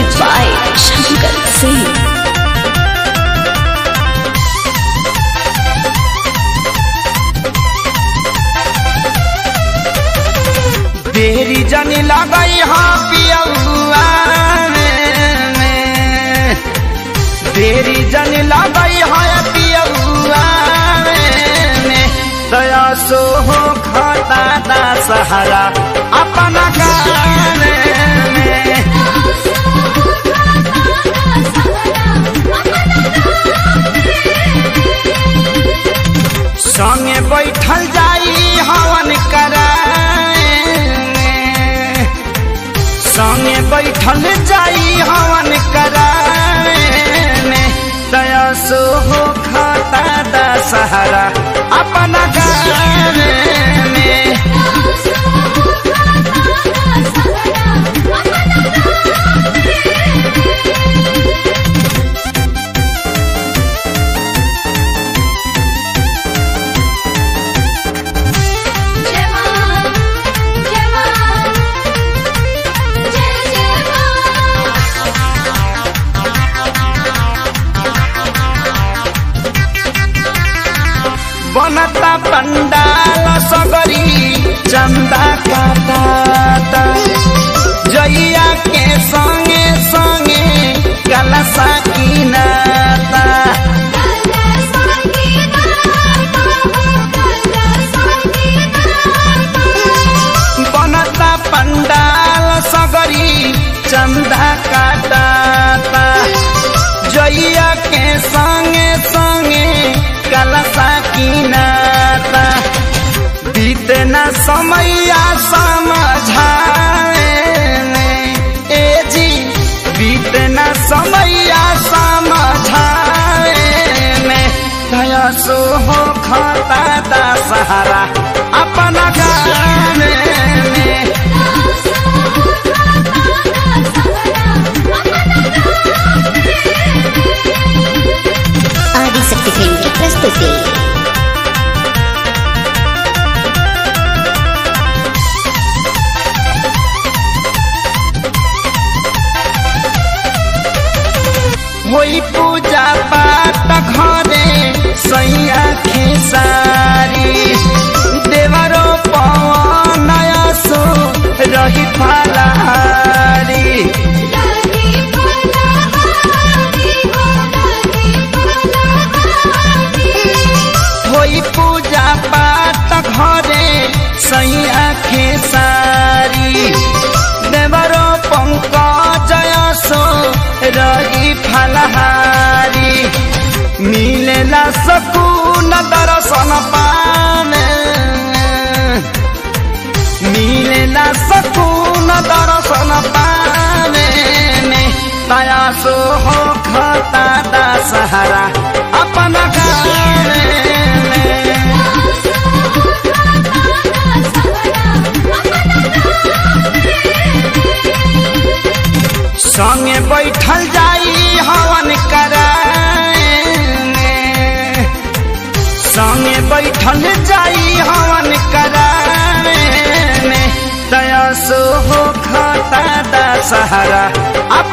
Music by Shankar Singh. देरी जनी लगई हाँ पियौआ में, देरी जनी लगई हाँ पियौआ में, दया सो हो खाता दा सहारा अपना गाँव में। संगे बैठल जाई हवन कराए, संगे बैठल जाई हवन कराए, दया सो हो खाता दा सहारा अपना गाँव में। बनता पंडाल सगरी चंदा काटा, जइया के संगे संगे कलसा कीनाता। बनता पंडाल सगरी चंदा काटाता, जइया के संगे संगे कलसा कीनाता। बीते न समैया समझाए ए जी, बीते न समैया समझाए में, दया सो हो खाता दा सहारा अपना गाँव में। आदिशक्ति फिल्म की प्रस्तुति। होई पूजा पाठ घरे सैया खेसारी, देवरो पवन सो रही फलहारी। होई पूजा पाठ घरे सैया खेसारी, देवरो पंकज सो रही फलहारी। मिलेला सकून दर्शन पाने, मिलेला सकून दर्शन पाने, दया सो हो खाता दा सहारा अपना गाँव में। संगे बैठल जाई हवन कराए, संगे बैठल जाई हवन कराए, दया सो हो खाता दा सहारा